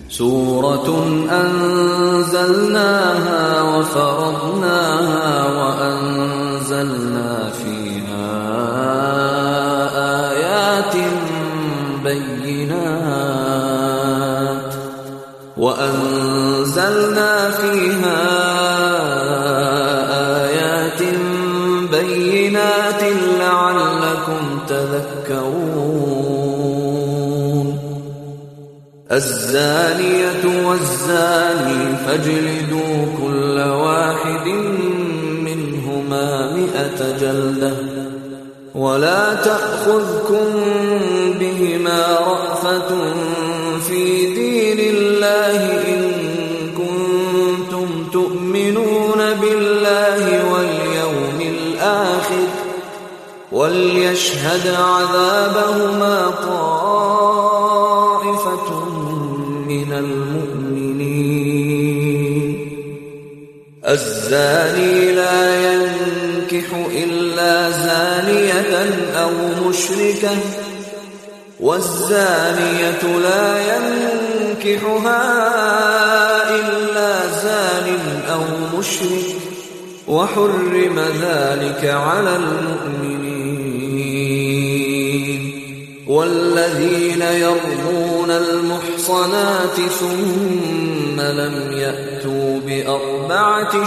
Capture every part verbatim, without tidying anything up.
سورة أنزلناها وفرضناها وأنزلنا فيها آيات بينات وأنزلنا فيها آيات بينات لعلكم تذكرون. الزانية والزاني فاجلدوا كل واحد منهما مئة جلدة ولا تأخذكم بهما رأفة في دين الله إن كنتم تؤمنون بالله واليوم الآخر وليشهد عذابهما طائفة من المؤمنين. الزاني لا ينكح إلا زانية أو مشركة والزانية لا ينكحها إلا زان أو مشرك وحرم ذلك على المؤمنين. والذين يرمون المحصنات ثم لم يأتوا بأربعة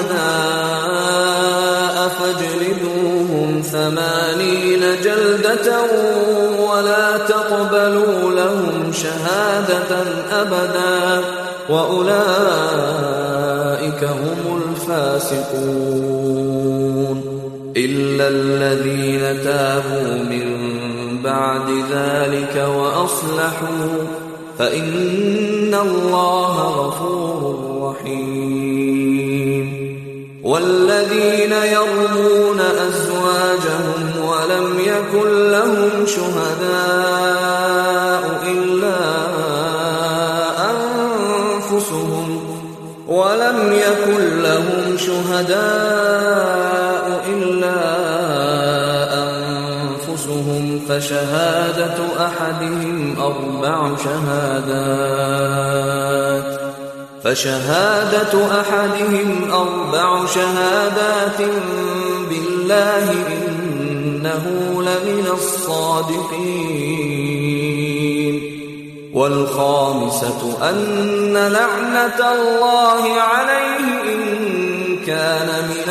شهداء فاجلدوهم ثمانين جلدة ولا تقبلوا لهم شهادة أبدا وأولئك هم الفاسقون. إلا الذين تابوا من بعد ذلك وأصلحوا فإن الله غفور رحيم. والذين يرمون أزواجهم ولم يكن لهم شهداء إلا أنفسهم ولم يكن لهم شهداء إلا فشهادة أحدهم أربع شهادات فشهادة أحدهم أربع شهادات بالله إنه لمن الصادقين. والخامسة أن لعنة الله عليه إن كان من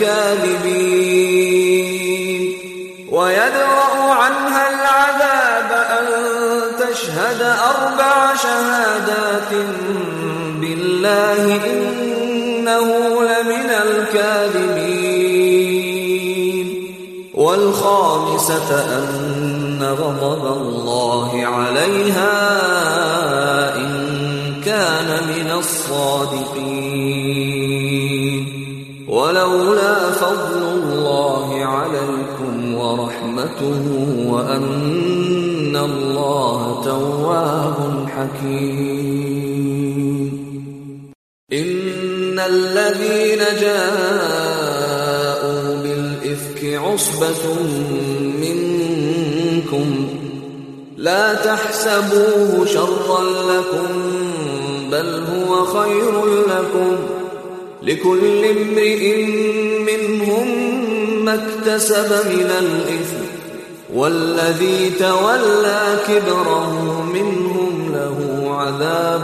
الكاذبين. ويدرأ عنها العذاب أن تشهد أربع شهادات بالله إنه لمن الكاذبين. والخامسة أن غضب الله عليها إن كان من الصادقين. ولولا فضل الله عليكم ورحمته وأن الله تواب حكيم. إن الذين جاءوا بالإفك عصبة منكم لا تحسبوه شرا لكم بل هو خير لكم لكل امرئ منهم ما اكتسب من الإثم والذي تولى كبره منهم له عذاب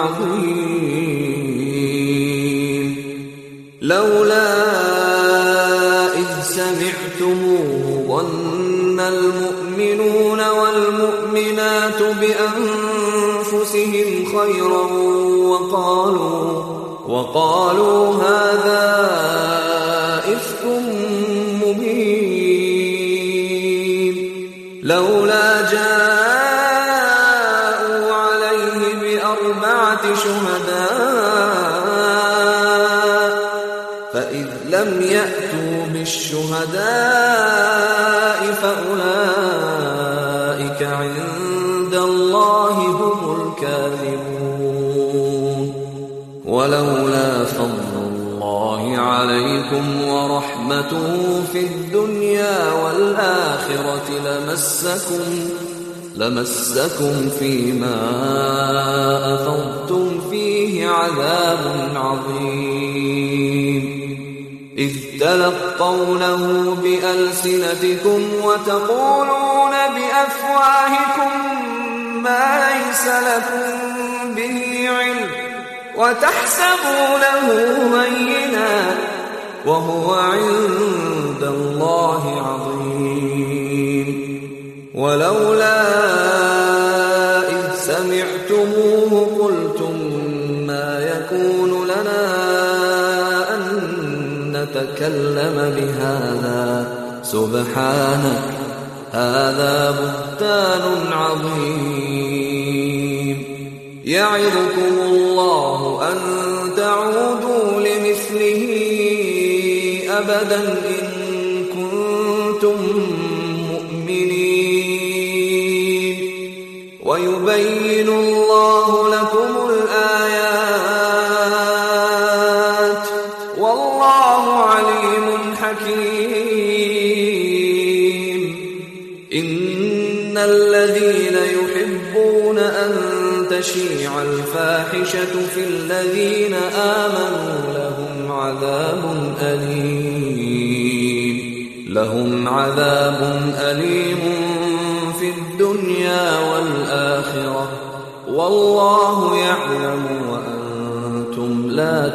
عظيم. لولا إذ سمعتموه ظن المؤمنون والمؤمنات بأنفسهم خيرا وقالوا وقالوا هذا إفك مبين. لولا جاءوا عليه بأربعة شهداء فإذ لم يأتوا بالشهداء فأولئك عند الله هم الكاذبون. ولولا فضل الله عليكم ورحمته في الدنيا والآخرة لمسكم لمسكم فيما أفضتم فيه عذاب عظيم إذ تلقونه بألسنتكم وتقولون بأفواهكم ما ليس لكم به علم وتحسبونه هينا وهو عند الله عظيم ولولا إذ سمعتموه قلتم ما يكون لنا أن نتكلم بهذا سبحانك هذا بهتان عظيم يعظكم الله أن تعودوا لمثله أبدا إن كنتم مؤمنين ويبين الله لكم الآيات والله عليم حكيم إن الذين يحبون أن تشيع الفاحشة في الذين آمنوا لهم عذاب أليم لهم عذاب أليم في الدنيا والآخرة والله يعلم وأنتم لا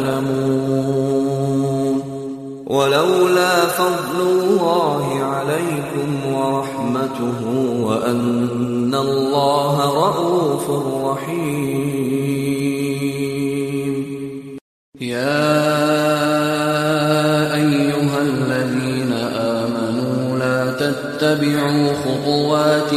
تعلمون ولولا فضل الله عليكم ورحمته وأن الله رءوف رحيم يا أيها الذين آمنوا لا تتبعوا خطوات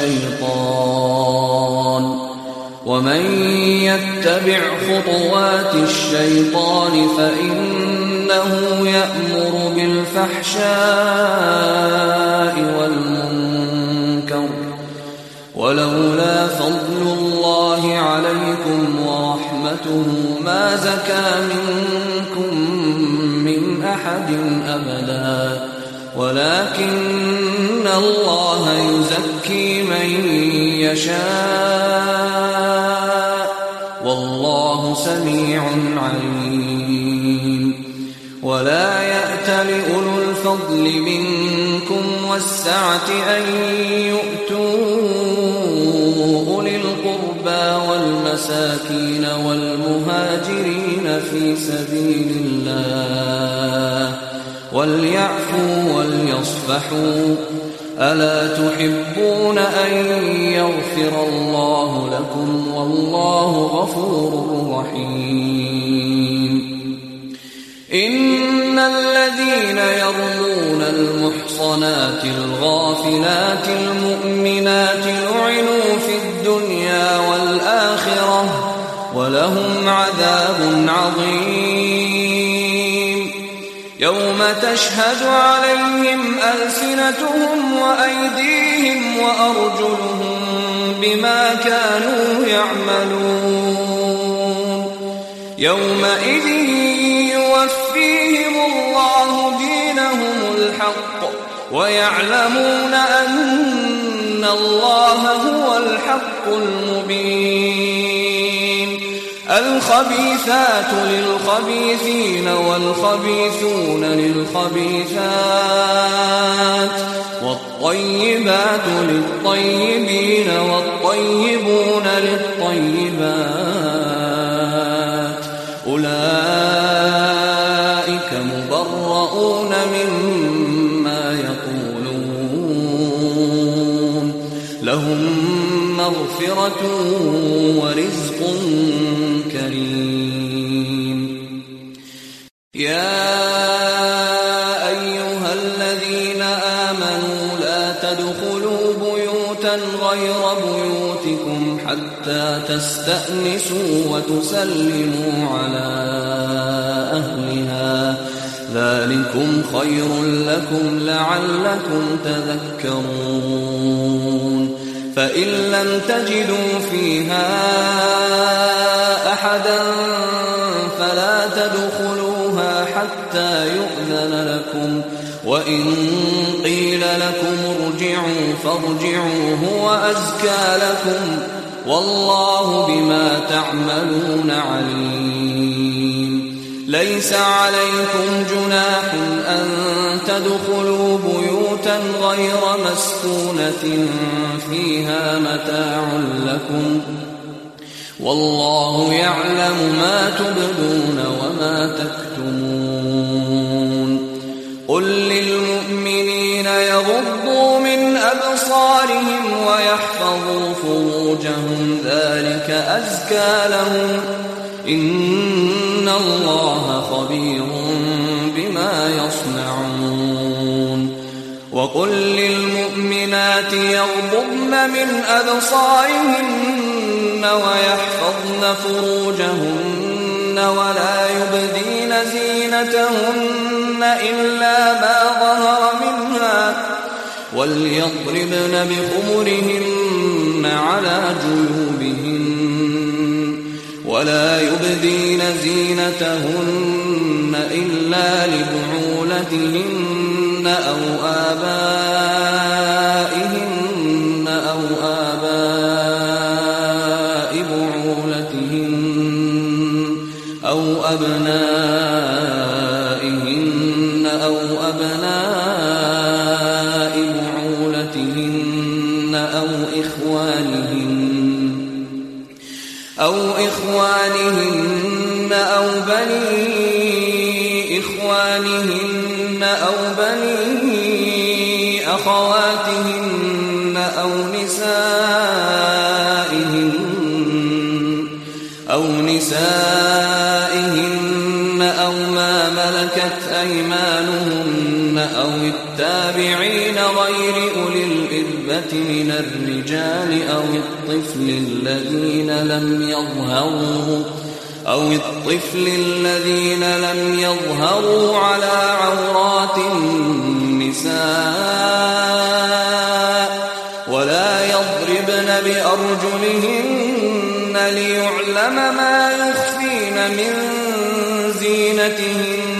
الشيطان ومن يتبع خطوات الشيطان فإنه يأمر بالفحشاء والمنكر ولولا فضل الله عليكم ورحمته ما زكى منكم من أحد أبدا ولكن الله يزكي من يشاء والله سميع عليم ولا يأتل أولو الفضل منكم والسعة أن يؤتوا أولي القربى والمساكين والمهاجرين في سبيل الله وليعفوا وليصفحوا ألا تحبون أن يغفر الله لكم والله غفور رحيم إن الذين يرمون المحصنات الغافلات المؤمنات لعنوا في الدنيا والآخرة ولهم عذاب عظيم يوم تشهد عليهم ألسنتهم وأيديهم وأرجلهم بما كانوا يعملون يومئذ يوفيهم الله دينهم الحق ويعلمون أن الله هو الحق المبين الخبيثات للخبيثين والخبيثون للخبيثات والطيبات للطيبين والطيبون للطيبات أولئك مبرؤون مما يقولون لهم مغفرة ورزق كريم يا أيها الذين آمنوا لا تدخلوا بيوتا غير بيوتكم حتى تستأنسوا وتسلموا على أهلها ذلكم خير لكم لعلكم تذكرون فإن لم تجدوا فيها أحدا فلا تدخلوها حتى يؤذن لكم وإن قيل لكم ارجعوا فارجعوا هو أزكى لكم والله بما تعملون عليم. ليس عليكم جناح أن تدخلوا بيوتا غير مسكونة فيها متاع لكم والله يعلم ما تبدون وما تكتمون. قل للمؤمنين يغضوا من أبصارهم ويحفظوا فروجهم ذلك أزكى لهم إن الله خبير بما يصنعون. وقل للمؤمنات يغضضن من أبصارهن ويحفظن فروجهن ولا يبدين زينتهن إلا ما ظهر منها وليضربن بخمرهن على جيوبهن ولا يبدين زينتهن إلا لبعولتهن أو آبائهن أو آباء بعولتهن أو أبنائهن أو أبناء بعولتهن أو إخوانهن أو إخوانهن أو بني إخوانهن أو بني أخواتهن أو نسائهن أو نسائهن أو ما ملكت أيمانهن أو التابعين غير أولي الإربة من الرجال أو الطفل الذين لم يظهروا أو الطفل الذين لم يظهروا على عورات النساء ولا يضربن بأرجلهن ليعلم ما يخفين من زينتهن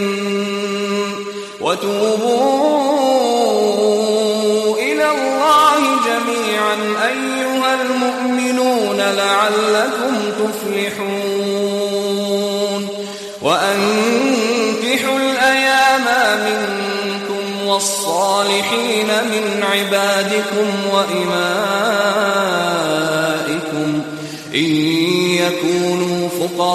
وتوبوا إلى الله جميعا أيها المؤمنون لعلكم تفلحون. وأنكحوا الأيام منكم والصالحين من عبادكم وإمائكم إن يكونوا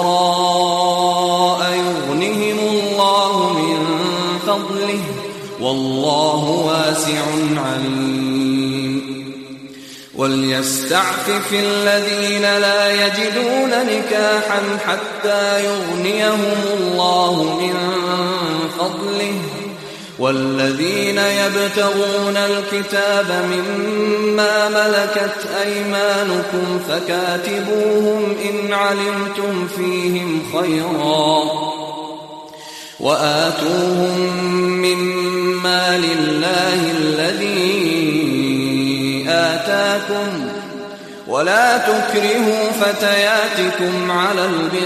فقراء يغنهم الله من فضله والله واسع عليم. وليستعفف الذين لا يجدون نكاحا حتى يغنيهم الله من فضله والذين يبتغون الكتاب مما ملكت أيمانكم فكاتبوهم إن علمتم فيهم خيرا وآتوهم مما لله الذي آتاكم ولا تكرهوا فتياتكم على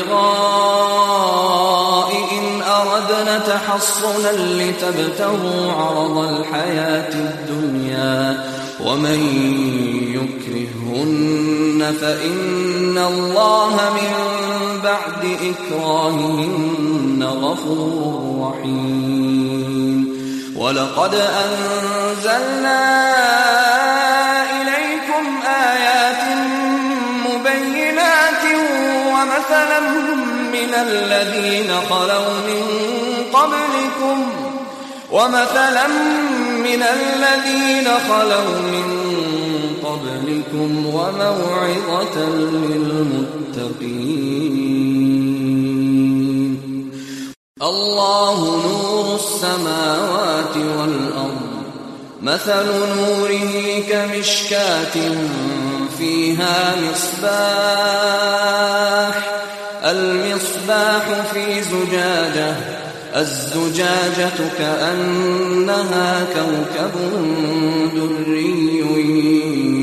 البغاء إن أردنا تحصنا لتبتغوا عرض الحياة الدنيا ومن يكرهن فإن الله من بعد إكراههن غفور رحيم. ولقد أنزلنا إليكم آيات مبينات ومثلا من الذين خلوا من قبلكم ومثلا من الذين خلوا من قبلكم وموعظة للمتقين. الله نور السماوات والأرض مثل نوره كمشكاة فيها مصباح المصباح في زجاجة الزجاجة كأنها كوكب دري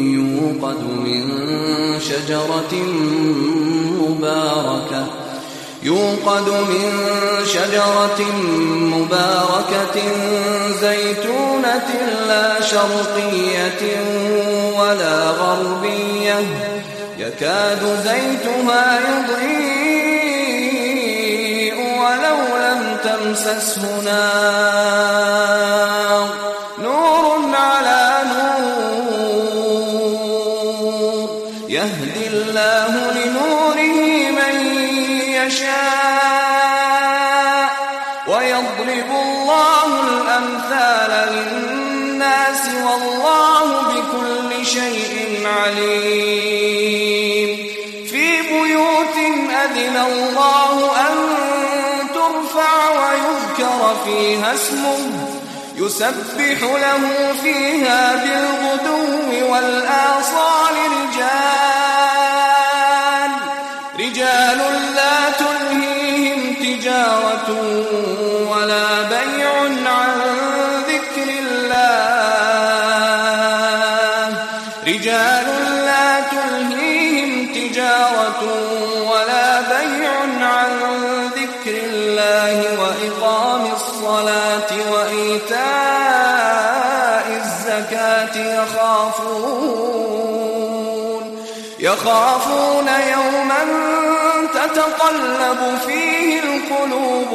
يوقد من شجرة مباركة يوقد من شجرة مباركة زيتونة لا شرقية ولا غربية يكاد زيتها يضيء ولو لم تمسسه نار نور على نور يهدي الله لنوره من يشاء ويضرب الله الأمثال للناس والله بكل شيء عليم في بيوت أذن الله أن ترفع ويذكر فيها اسمه يسبح له فيها بالغدو والآصال رجال رجال لا تلهيهم تجارة ولا بيع عن ذكر الله رجال لا تلهيهم تجارة ولا بيع عن ذكر الله وإقام الصلاة وإيتاء الزكاة يخافون يخافون يوما تتقلب فيه القلوب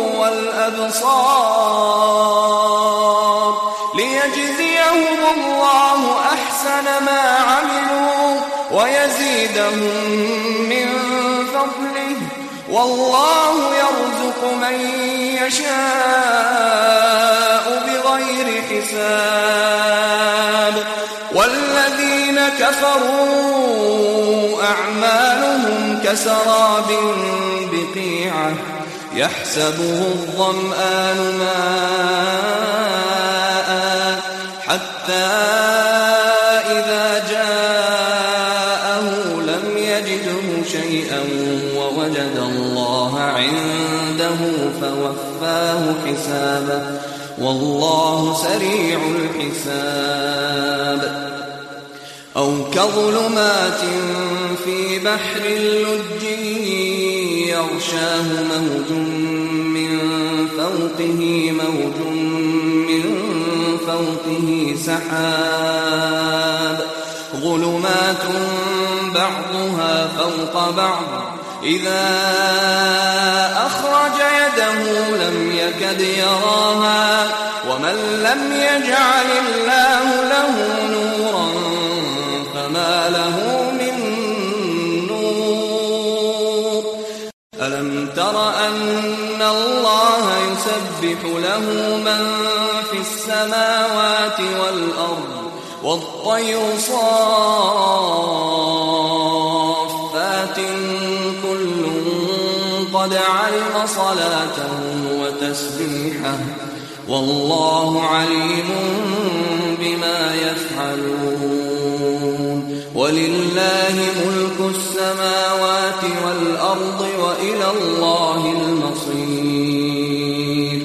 والأبصار ليجزيهم الله أحسن ما عملوا ويزيدهم من فضله والله يرزق من يشاء بغير حساب والذين كفروا أعمالهم كسراب بقيعة يحسبه الظمآن ماء حتى إذا جاءه لم يجده شيئا ووجد الله عنده فوفاه حسابه والله سريع الحساب أو كظلمات في بحر لجي يغشاه موج من فوقه موج من فوقه سحاب ظلمات بعضها فوق بعض إذا أخرج يده لم يكد يراها ومن لم يجعل الله له نورا فما له من نور ألم تر أن الله يسبح له من في السماوات والأرض والطير صافات كل قد علم صلاته وتسبيحه والله عليم بما يفعلون ولله ملك السماوات والأرض وإلى الله المصير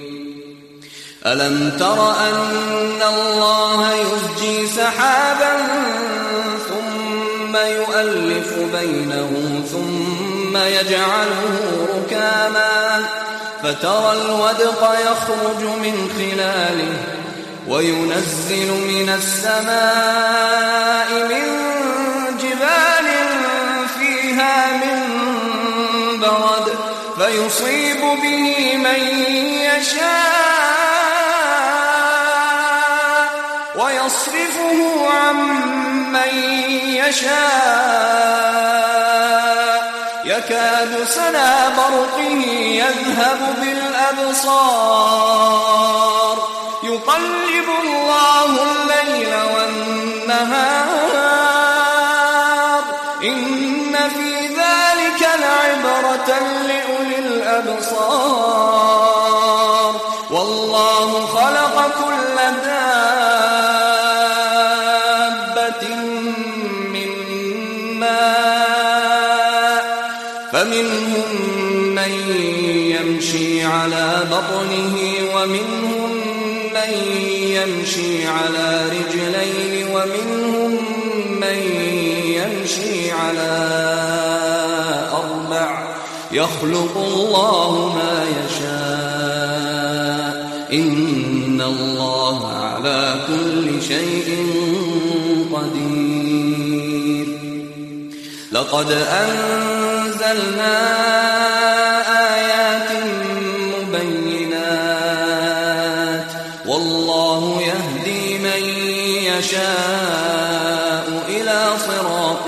ألم تر أن الله يزجي سحابا ثم يؤلف بينه ثم يجعله ركاما فترى الودق يخرج من خلاله وينزل من السماء من جبال فيها من برد فيصيب به من يشاء ويصرفه عن من يشاء يكاد سنا برقه يذهب بالأبصار يقلب الله الليل والنهار إن في ذلك لعبرة لأولي الأبصار والله خلق كل دابة من ماء فمنهم من يمشي على بطنه ومنهم من يمشي على رجلين ومنهم من يمشي على أربع يخلق الله ما يشاء إن الله على كل شيء قدير. لقد أنزلنا آيات مبينات والله يهدي من يشاء إلى صراط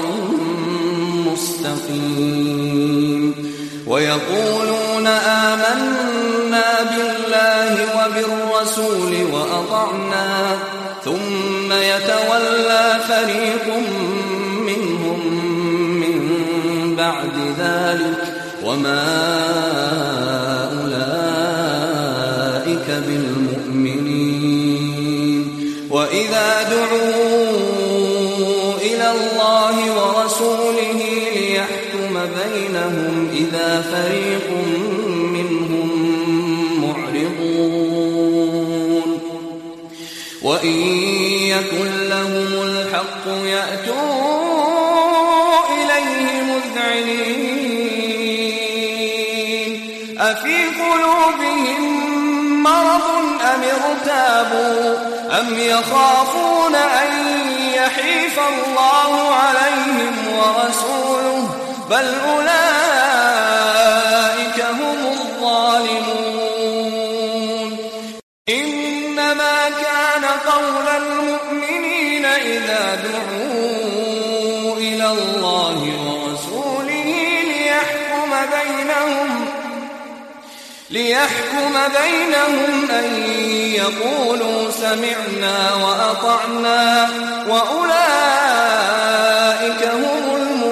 مستقيم. ويقولون آمنا بالله وبالرسول وأطعنا ثم يتولى فريق منهم من بعد ذلك وما أولئك بالمؤمنين. وإذا دعوا إلى الله ورسوله ليحكم بينهم إذا فريق منهم معرضون. وإن يكن لهم الحق يأتوا إليه مذعنين. أفي قلوبهم مرض أم ارتابوا أم يخافون أن يحيف الله عليهم ورسوله بل أولئك هم الظالمون. إنما كان قول المؤمنين إذا دعوا إلى الله ورسوله ليحكم بينهم ليحكم بينهم أن يقولوا سمعنا وأطعنا وأولئك هم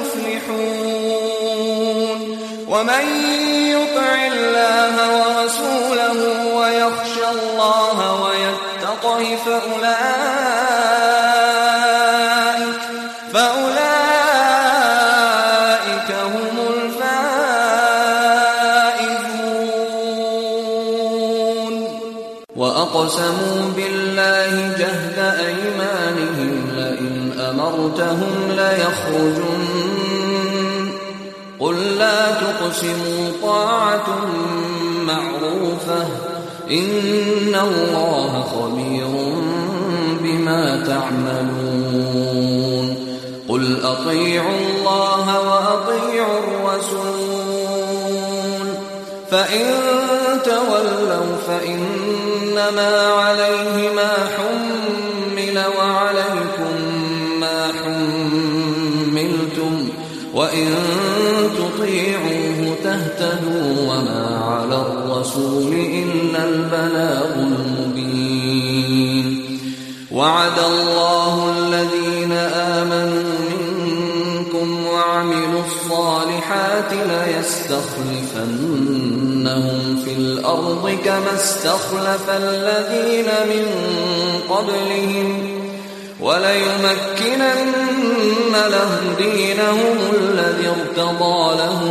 المفلحون. ومن يطع الله ورسوله ويخشى الله ويتقه فأولئك فأولئك هم الفائزون. وأقسموا بالله جهد أيمانهم لئن أمرتهم ليخرجن قل لا تقسموا طاعة معروفة إن الله خبير بما تعملون. قل أطيعوا الله وأطيعوا الرسول فإن تولوا فإنما عليه ما حمل وعليكم ما حملتم وإن تطيعوه تهتدوا وما على الرسول إلا البلاغ المبين. وعد الله الذين آمنوا منكم وعملوا الصالحات ليستخلفنهم في الأرض كما استخلف الذين من قبلهم وليمكنن لهم دينهم الذي ارتضى لهم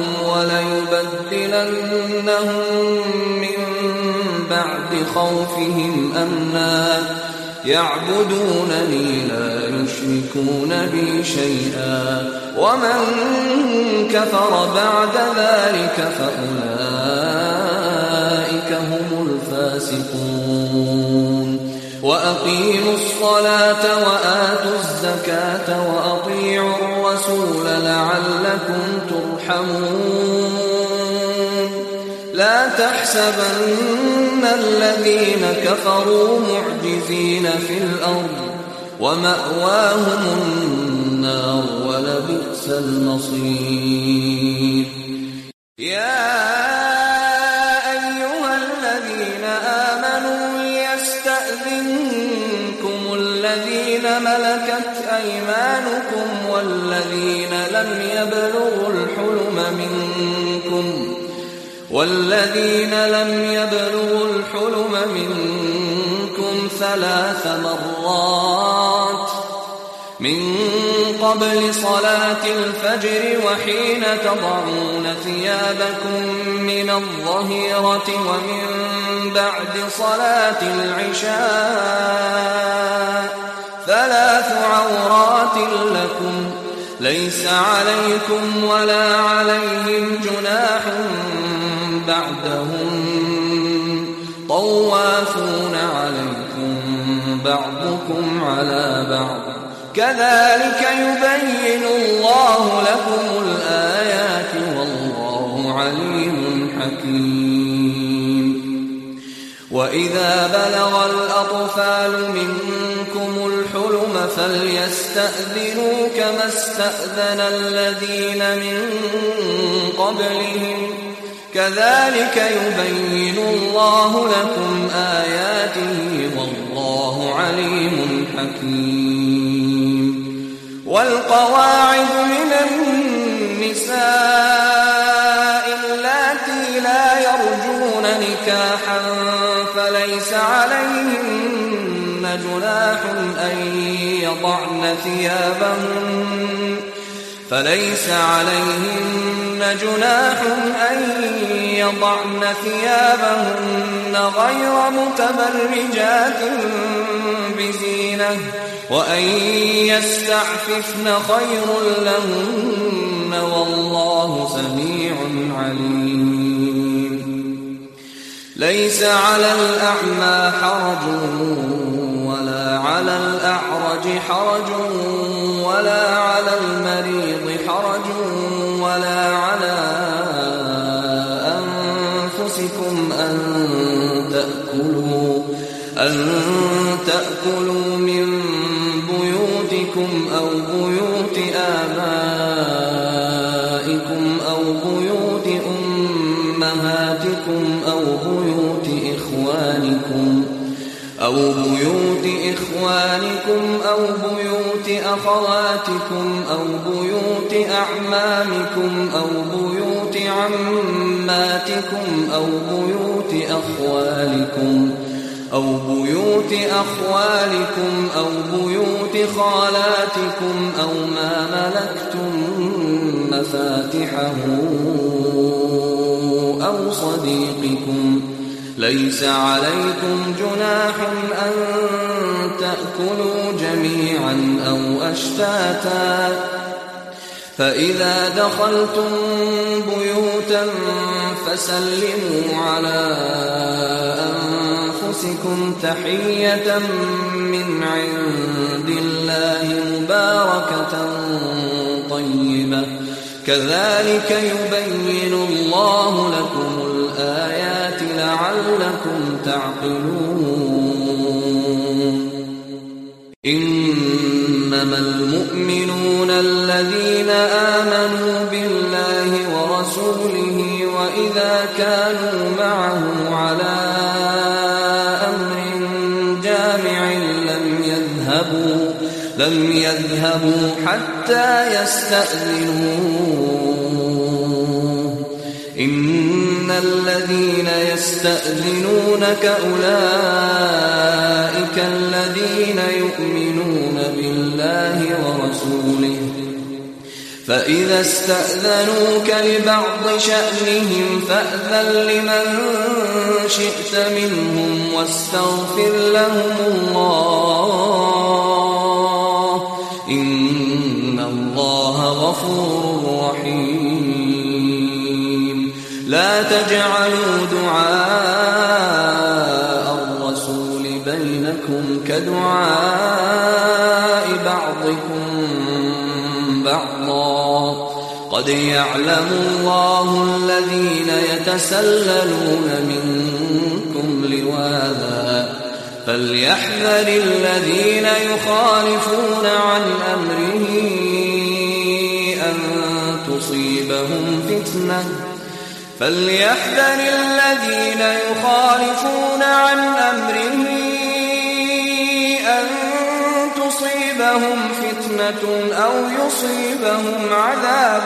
وليبدلنهم من بعد خوفهم أمنا يعبدونني لا يشركون بي شيئا ومن كفر بعد ذلك فأولئك هم الفاسقون. وأقيموا الصلاة وآتوا الزكاة وأطيعوا الرسول لعلكم ترحمون. لا تحسبن الذين كفروا معجزين في الأرض ومأواهم النار ولبئس المصير. يا أيها الذين آمنوا ليستأذنكم الذين ملكت أيمانكم والذين لم يبلغوا الحلم منكم والذين لم يبلغوا الحلم منكم ثلاث مرات من قبل صلاة الفجر وحين تضعون ثيابكم من الظهيرة ومن بعد صلاة العشاء ثلاث عورات لكم ليس عليكم ولا عليهم جناح بعدهم طوافون عليكم بعضكم على بعض كذلك يبين الله لكم الآيات والله عليم حكيم. وإذا بلغ الأطفال منكم الحلم فليستأذنوا كما استأذن الذين من قبلهم كذلك يبين الله لكم آياته والله عليم حكيم. والقواعد من النساء اللاتي لا يرجون نكاحا فليس عليهن جناح أن يضعن ثيابهن فليس عليهن جناح أن يضعن ثيابهن غير متبرجات بزينة وأن يستعففن خير لهن والله سميع عليم. ليس على الأعمى حرج ولا على الأعرج حرج ولا على المريض حرج ولا على أنفسكم أن تأكلوا أن تأكلوا من بيوتكم أو بيوت آبائكم أو بيوت أمهاتكم أو بيوت إخوانكم أو بيوت إخوانكم أو بيوت أخواتكم أو بيوت أعمامكم أو بيوت عماتكم أو بيوت أخوالكم أو بيوت أخوالكم أو بيوت خالاتكم أو ما ملكتم مفاتحه أو صديقكم. ليس عليكم جناح أن تأكلوا جميعا أو أشتاتا فإذا دخلتم بيوتا فسلموا على أنفسكم تحية من عند الله مباركة طيبة كذلك يبين الله لكم الآيات لعلكم تعقلون. إنما المؤمنون الذين آمنوا بالله ورسوله وإذا كانوا معه على أمر جامع لم يذهبوا لم يذهبوا حتى يستأذنوه. إن الذين يستأذنونك أولئك الذين يؤمنون بالله ورسوله فإذا استأذنوك لبعض شأنهم فأذن لمن شئت منهم واستغفر لهم الله إن الله غفور رحيم. لا تجعلوا دعاء الرسول بينكم كدعاء بعضكم بعضا قد يعلم الله الذين يتسللون منكم لواذا فليحذر الذين يخالفون عن أمره أن تصيبهم فتنة فليحذر الذين يخالفون عن أمره أن تصيبهم فتنة أو يصيبهم عذاب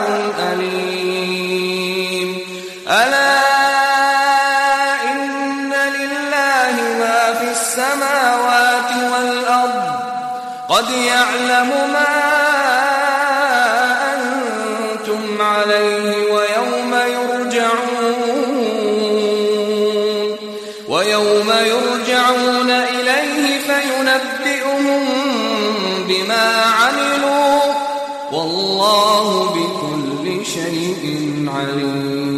أليم. ألا إن لله ما في السماوات والأرض قد يعلم ما أنتم عليه ويوم يرجعون ويوم يرجعون إليه فينبئهم بما عملوا والله بكل شيء عليم.